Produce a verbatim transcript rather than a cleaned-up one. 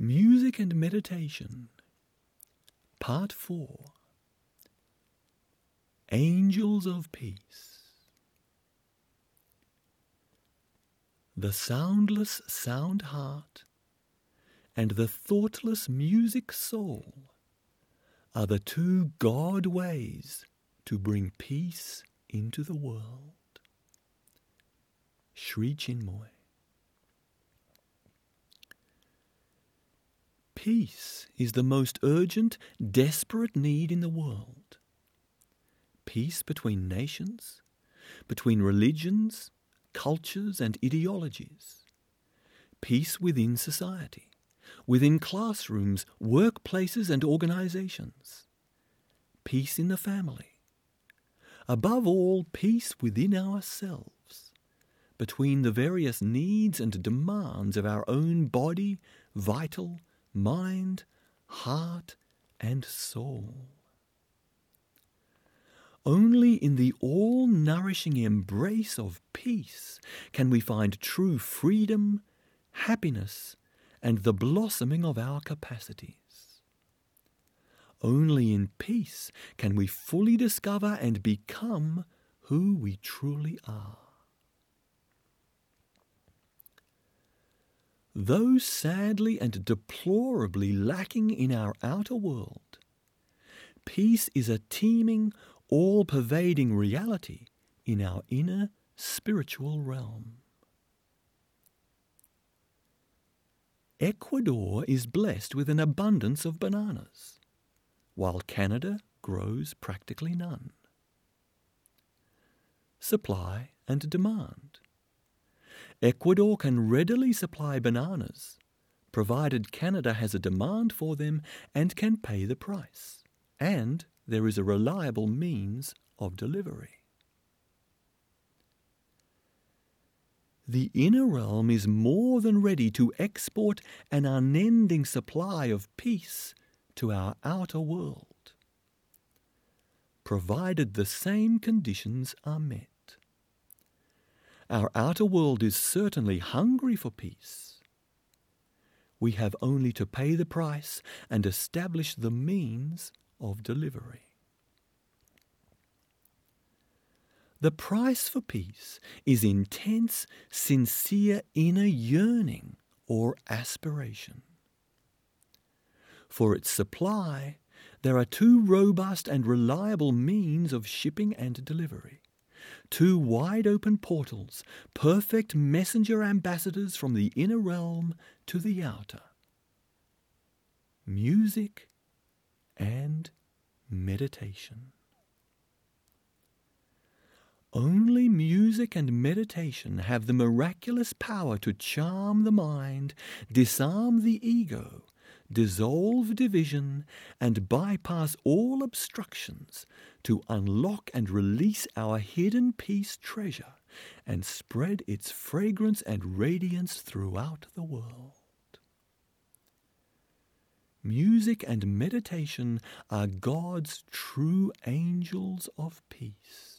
Music and Meditation, Part four. Angels of Peace. The soundless sound heart and the thoughtless music soul are the two God ways to bring peace into the world. Sri Chinmoy. Peace is the most urgent, desperate need in the world. Peace between nations, between religions, cultures and ideologies. Peace within society, within classrooms, workplaces and organizations. Peace in the family. Above all, peace within ourselves, between the various needs and demands of our own body, vital, mind, heart, and soul. Only in the all-nourishing embrace of peace can we find true freedom, happiness, and the blossoming of our capacities. Only in peace can we fully discover and become who we truly are. Though sadly and deplorably lacking in our outer world, peace is a teeming, all-pervading reality in our inner spiritual realm. Ecuador is blessed with an abundance of bananas, while Canada grows practically none. Supply and demand. Ecuador can readily supply bananas, provided Canada has a demand for them and can pay the price, and there is a reliable means of delivery. The inner realm is more than ready to export an unending supply of peace to our outer world, provided the same conditions are met. Our outer world is certainly hungry for peace. We have only to pay the price and establish the means of delivery. The price for peace is intense, sincere inner yearning or aspiration. For its supply, there are two robust and reliable means of shipping and delivery. Two wide-open portals, perfect messenger ambassadors from the inner realm to the outer. Music and meditation. Only music and meditation have the miraculous power to charm the mind, disarm the ego, dissolve division, and bypass all obstructions to unlock and release our hidden peace treasure and spread its fragrance and radiance throughout the world. Music and meditation are God's true angels of peace.